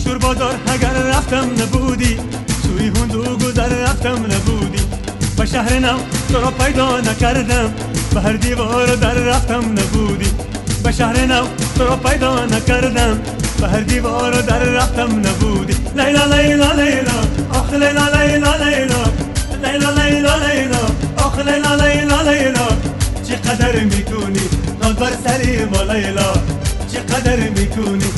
دکتر بازار اگر رفتم نبودی، سوی هندو گذر رفتم نبودی. به شهر نو تو را پیدا نکردم، به هر دیوار در رفتم نبودی. به شهر نو تو را پیدا نکردم، به هر دیوار در رفتم نبودی. لیلا لیلا لیلا آخ لیلا لیلا لیلا، لیلا لیلا لیلا آخ لیلا لیلا لیلا. چقدر میکنی ناز بر سری ما لیلا، چقدر میکنی